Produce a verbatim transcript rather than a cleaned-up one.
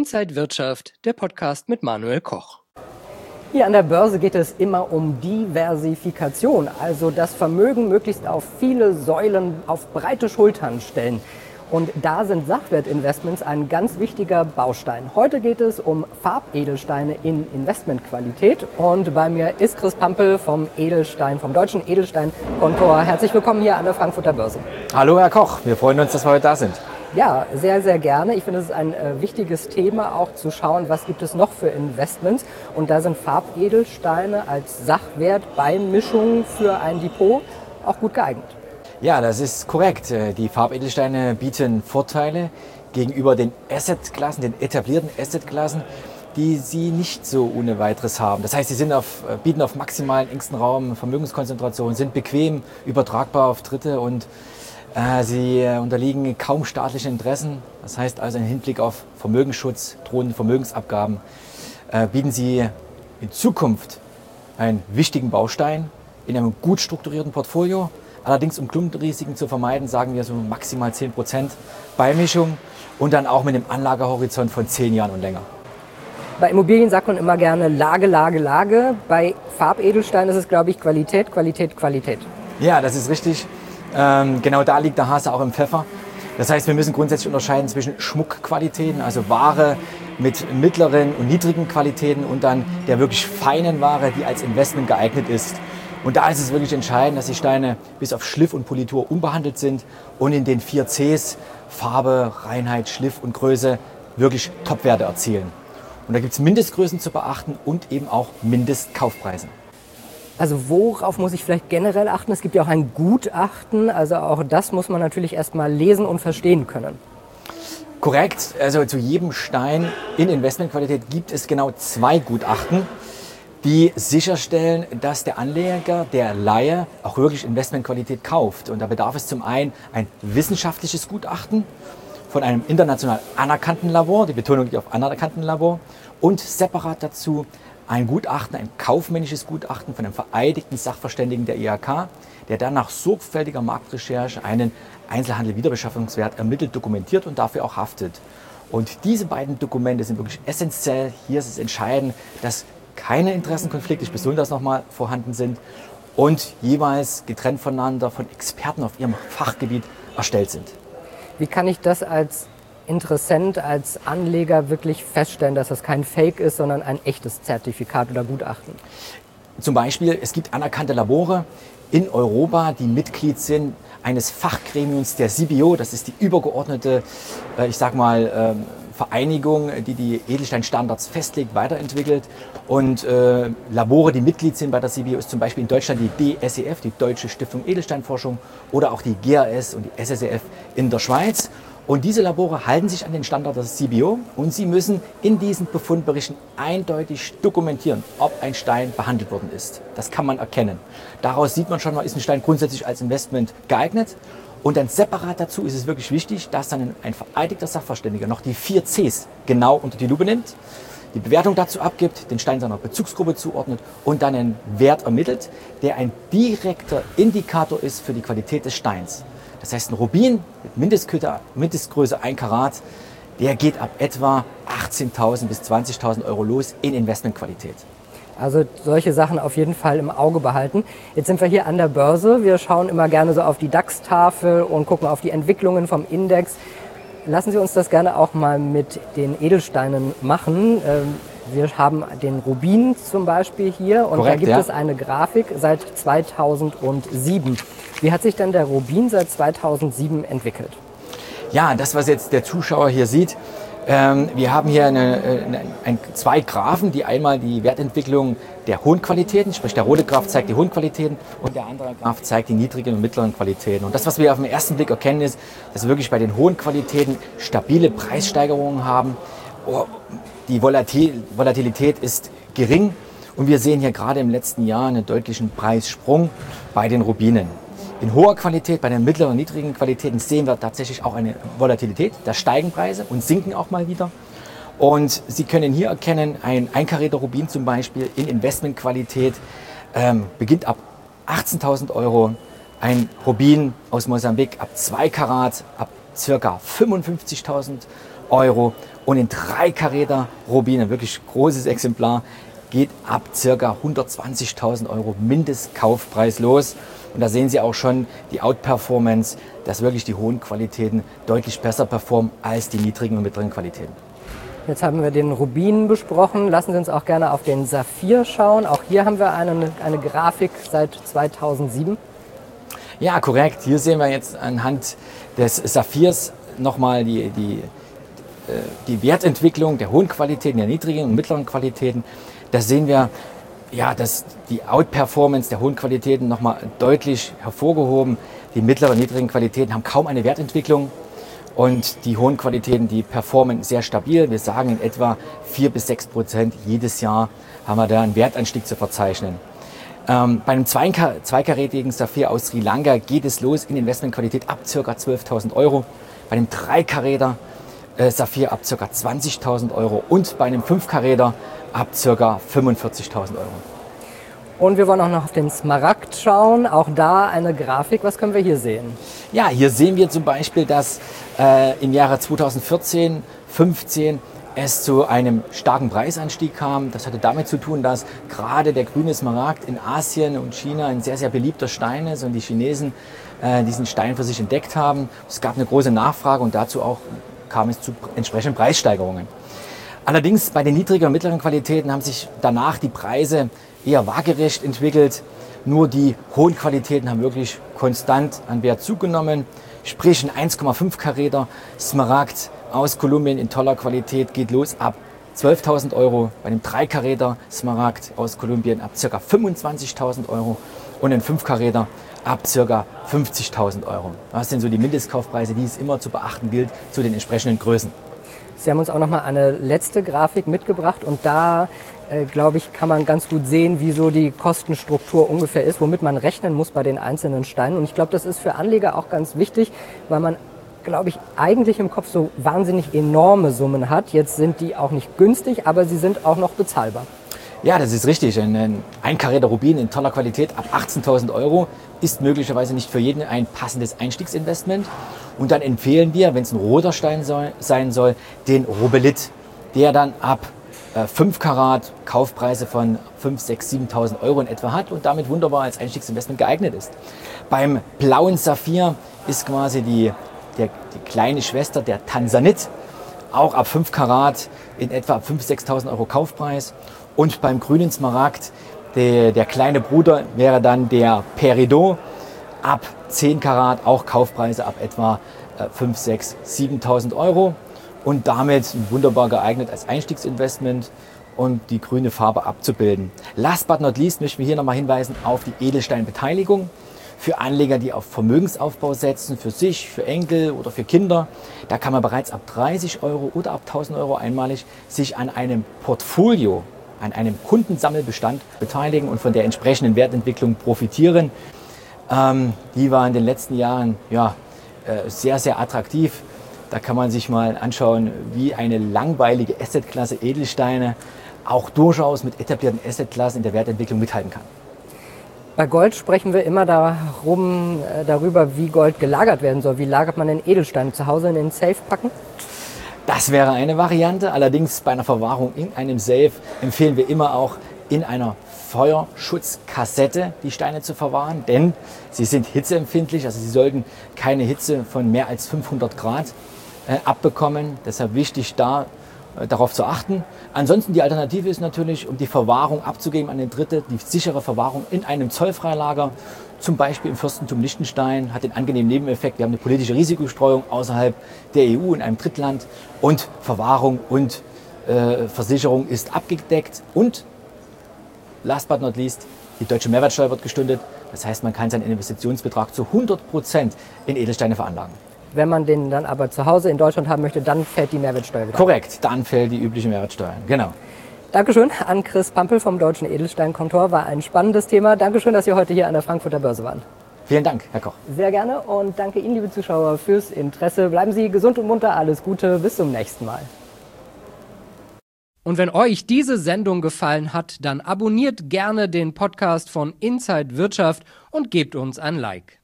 Inside Wirtschaft, der Podcast mit Manuel Koch. Hier an der Börse geht es immer um Diversifikation, also das Vermögen möglichst auf viele Säulen, auf breite Schultern stellen. Und da sind Sachwertinvestments ein ganz wichtiger Baustein. Heute geht es um Farbedelsteine in Investmentqualität. Und bei mir ist Chris Pampel vom Edelstein, vom Deutschen Edelstein-Kontor. Herzlich willkommen hier an der Frankfurter Börse. Hallo Herr Koch, wir freuen uns, dass wir heute da sind. Ja, sehr, sehr gerne. Ich finde, es ist ein äh, wichtiges Thema, auch zu schauen, was gibt es noch für Investments. Und da sind Farbedelsteine als Sachwert bei Mischungen für ein Depot auch gut geeignet. Ja, das ist korrekt. Die Farbedelsteine bieten Vorteile gegenüber den Assetklassen, den etablierten Assetklassen, die sie nicht so ohne weiteres haben. Das heißt, sie sind auf, bieten auf maximalen engsten Raum Vermögenskonzentration, sind bequem übertragbar auf Dritte und äh, sie unterliegen kaum staatlichen Interessen. Das heißt also im Hinblick auf Vermögensschutz, drohende Vermögensabgaben, äh, bieten sie in Zukunft einen wichtigen Baustein in einem gut strukturierten Portfolio. Allerdings, um Klumpenrisiken zu vermeiden, sagen wir so maximal zehn Prozent Beimischung und dann auch mit einem Anlagehorizont von zehn Jahren und länger. Bei Immobilien sagt man immer gerne Lage, Lage, Lage. Bei Farbedelstein ist es, glaube ich, Qualität, Qualität, Qualität. Ja, das ist richtig. Ähm, genau da liegt der Hase auch im Pfeffer. Das heißt, wir müssen grundsätzlich unterscheiden zwischen Schmuckqualitäten, also Ware mit mittleren und niedrigen Qualitäten und dann der wirklich feinen Ware, die als Investment geeignet ist. Und da ist es wirklich entscheidend, dass die Steine bis auf Schliff und Politur unbehandelt sind und in den vier Cs Farbe, Reinheit, Schliff und Größe wirklich Topwerte erzielen. Und da gibt es Mindestgrößen zu beachten und eben auch Mindestkaufpreise. Also worauf muss ich vielleicht generell achten? Es gibt ja auch ein Gutachten, also auch das muss man natürlich erstmal lesen und verstehen können. Korrekt, also zu jedem Stein in Investmentqualität gibt es genau zwei Gutachten, die sicherstellen, dass der Anleger, der Laie, auch wirklich Investmentqualität kauft. Und da bedarf es zum einen ein wissenschaftliches Gutachten von einem international anerkannten Labor, die Betonung liegt auf anerkannten Labor, und separat dazu ein Gutachten, ein kaufmännisches Gutachten von einem vereidigten Sachverständigen der I H K, der dann nach sorgfältiger Marktrecherche einen Einzelhandel-Wiederbeschaffungswert ermittelt, dokumentiert und dafür auch haftet. Und diese beiden Dokumente sind wirklich essentiell. Hier ist es entscheidend, dass keine Interessenkonflikte, ich betone das nochmal, vorhanden sind und jeweils getrennt voneinander von Experten auf ihrem Fachgebiet erstellt sind. Wie kann ich das als Interessent, als Anleger wirklich feststellen, dass das kein Fake ist, sondern ein echtes Zertifikat oder Gutachten? Zum Beispiel, es gibt anerkannte Labore in Europa, die Mitglied sind eines Fachgremiums der S I B I O, das ist die übergeordnete, ich sag mal, Vereinigung, die die Edelsteinstandards festlegt, weiterentwickelt. Und äh, Labore, die Mitglied sind bei der S I B I O, ist zum Beispiel in Deutschland die D S E F, die Deutsche Stiftung Edelsteinforschung, oder auch die G A S und die S S E F in der Schweiz. Und diese Labore halten sich an den Standard der S I B I O und sie müssen in diesen Befundberichten eindeutig dokumentieren, ob ein Stein behandelt worden ist. Das kann man erkennen. Daraus sieht man schon mal, ist ein Stein grundsätzlich als Investment geeignet. Und dann separat dazu ist es wirklich wichtig, dass dann ein vereidigter Sachverständiger noch die vier Cs genau unter die Lupe nimmt, die Bewertung dazu abgibt, den Stein seiner Bezugsgruppe zuordnet und dann einen Wert ermittelt, der ein direkter Indikator ist für die Qualität des Steins. Das heißt, ein Rubin mit Mindestgröße, Mindestgröße ein Karat, der geht ab etwa achtzehntausend bis zwanzigtausend Euro los in Investmentqualität. Also solche Sachen auf jeden Fall im Auge behalten. Jetzt sind wir hier an der Börse. Wir schauen immer gerne so auf die DAX-Tafel und gucken auf die Entwicklungen vom Index. Lassen Sie uns das gerne auch mal mit den Edelsteinen machen. Wir haben den Rubin zum Beispiel hier und Korrekt, da gibt ja. es eine Grafik seit zweitausendsieben. Wie hat sich denn der Rubin seit zweitausendsieben entwickelt? Ja, das, was jetzt der Zuschauer hier sieht, ähm, wir haben hier eine, eine, ein, zwei Graphen, die einmal die Wertentwicklung der hohen Qualitäten, sprich der rote Graph zeigt die hohen Qualitäten und der andere Graph zeigt die niedrigen und mittleren Qualitäten. Und das, was wir auf den ersten Blick erkennen, ist, dass wir wirklich bei den hohen Qualitäten stabile Preissteigerungen haben. Oh, die Volatil- Volatilität ist gering und wir sehen hier gerade im letzten Jahr einen deutlichen Preissprung bei den Rubinen. In hoher Qualität, bei den mittleren und niedrigen Qualitäten sehen wir tatsächlich auch eine Volatilität. Da steigen Preise und sinken auch mal wieder. Und Sie können hier erkennen, ein einkarierter Rubin zum Beispiel in Investmentqualität ähm, beginnt ab achtzehntausend Euro. Ein Rubin aus Mosambik ab zwei Karat ab ca. fünfundfünfzigtausend Euro. Und ein drei Karäter Rubin, ein wirklich großes Exemplar, geht ab ca. hundertzwanzigtausend Euro Mindestkaufpreis los. Und da sehen Sie auch schon die Outperformance, dass wirklich die hohen Qualitäten deutlich besser performen als die niedrigen und mittleren Qualitäten. Jetzt haben wir den Rubin besprochen. Lassen Sie uns auch gerne auf den Saphir schauen. Auch hier haben wir eine, eine Grafik seit zweitausendsieben. Ja, korrekt. Hier sehen wir jetzt anhand des Saphirs nochmal die, die, die Wertentwicklung der hohen Qualitäten, der niedrigen und mittleren Qualitäten. Da sehen wir, ja, dass die Outperformance der hohen Qualitäten nochmal deutlich hervorgehoben. Die mittleren und niedrigen Qualitäten haben kaum eine Wertentwicklung und die hohen Qualitäten, die performen sehr stabil. Wir sagen in etwa vier bis sechs Prozent jedes Jahr haben wir da einen Wertanstieg zu verzeichnen. Ähm, bei einem zweikarätigen Saphir aus Sri Lanka geht es los in Investmentqualität ab ca. zwölftausend Euro. Bei einem dreikaräter äh, Saphir ab ca. zwanzigtausend Euro und bei einem fünfkaräter ab ca. fünfundvierzigtausend Euro. Und wir wollen auch noch auf den Smaragd schauen. Auch da eine Grafik. Was können wir hier sehen? Ja, hier sehen wir zum Beispiel, dass äh, im Jahre zweitausendvierzehn, fünfzehn es zu einem starken Preisanstieg kam. Das hatte damit zu tun, dass gerade der grüne Smaragd in Asien und China ein sehr, sehr beliebter Stein ist und die Chinesen äh, diesen Stein für sich entdeckt haben. Es gab eine große Nachfrage und dazu auch kam es zu entsprechenden Preissteigerungen. Allerdings bei den niedrigen und mittleren Qualitäten haben sich danach die Preise eher waagerecht entwickelt. Nur die hohen Qualitäten haben wirklich konstant an Wert zugenommen. Sprich ein eins Komma fünf Karäter Smaragd aus Kolumbien in toller Qualität geht los ab zwölftausend Euro. Bei einem drei Karäter Smaragd aus Kolumbien ab ca. fünfundzwanzigtausend Euro und ein fünf Karäter ab ca. fünfzigtausend Euro. Das sind so die Mindestkaufpreise, die es immer zu beachten gilt zu den entsprechenden Größen. Sie haben uns auch noch mal eine letzte Grafik mitgebracht und da, äh, glaube ich, kann man ganz gut sehen, wie so die Kostenstruktur ungefähr ist, womit man rechnen muss bei den einzelnen Steinen. Und ich glaube, das ist für Anleger auch ganz wichtig, weil man, glaube ich, eigentlich im Kopf so wahnsinnig enorme Summen hat. Jetzt sind die auch nicht günstig, aber sie sind auch noch bezahlbar. Ja, das ist richtig. Ein einkaräter Rubin in toller Qualität ab achtzehntausend Euro ist möglicherweise nicht für jeden ein passendes Einstiegsinvestment. Und dann empfehlen wir, wenn es ein roter Stein soll, sein soll, den Robelit, der dann ab äh, fünf Karat Kaufpreise von fünftausend, sechstausend, siebentausend Euro in etwa hat und damit wunderbar als Einstiegsinvestment geeignet ist. Beim blauen Saphir ist quasi die, der, die kleine Schwester, der Tansanit, auch ab fünf Karat in etwa ab fünftausend, sechstausend Euro Kaufpreis. Und beim grünen Smaragd, der, der kleine Bruder, wäre dann der Peridot, ab zehn Karat, auch Kaufpreise ab etwa äh, fünftausend, sechstausend, siebentausend Euro und damit wunderbar geeignet als Einstiegsinvestment und die grüne Farbe abzubilden. Last but not least möchten wir hier nochmal hinweisen auf die Edelsteinbeteiligung. Für Anleger, die auf Vermögensaufbau setzen, für sich, für Enkel oder für Kinder, da kann man bereits ab dreißig Euro oder ab tausend Euro einmalig sich an einem Portfolio, an einem Kundensammelbestand beteiligen und von der entsprechenden Wertentwicklung profitieren. Ähm, die war in den letzten Jahren ja, äh, sehr, sehr attraktiv. Da kann man sich mal anschauen, wie eine langweilige Assetklasse Edelsteine auch durchaus mit etablierten Assetklassen in der Wertentwicklung mithalten kann. Bei Gold sprechen wir immer darum, äh, darüber, wie Gold gelagert werden soll. Wie lagert man den Edelstein? Zu Hause in den Safe packen? Das wäre eine Variante. Allerdings bei einer Verwahrung in einem Safe empfehlen wir immer auch in einer Feuerschutzkassette die Steine zu verwahren, denn sie sind hitzeempfindlich, also sie sollten keine Hitze von mehr als fünfhundert Grad äh, abbekommen. Deshalb wichtig, da äh, darauf zu achten. Ansonsten die Alternative ist natürlich, um die Verwahrung abzugeben an den Dritte, die sichere Verwahrung in einem Zollfreilager, zum Beispiel im Fürstentum Liechtenstein, hat den angenehmen Nebeneffekt. Wir haben eine politische Risikostreuung außerhalb der E U in einem Drittland und Verwahrung und äh, Versicherung ist abgedeckt und last but not least, die deutsche Mehrwertsteuer wird gestundet. Das heißt, man kann seinen Investitionsbetrag zu hundert Prozent in Edelsteine veranlagen. Wenn man den dann aber zu Hause in Deutschland haben möchte, dann fällt die Mehrwertsteuer wieder. Korrekt, dann fällt die übliche Mehrwertsteuer. Genau. Dankeschön an Chris Pampel vom Deutschen Edelsteinkontor. War ein spannendes Thema. Dankeschön, dass Sie heute hier an der Frankfurter Börse waren. Vielen Dank, Herr Koch. Sehr gerne und danke Ihnen, liebe Zuschauer, fürs Interesse. Bleiben Sie gesund und munter. Alles Gute. Bis zum nächsten Mal. Und wenn euch diese Sendung gefallen hat, dann abonniert gerne den Podcast von Inside Wirtschaft und gebt uns ein Like.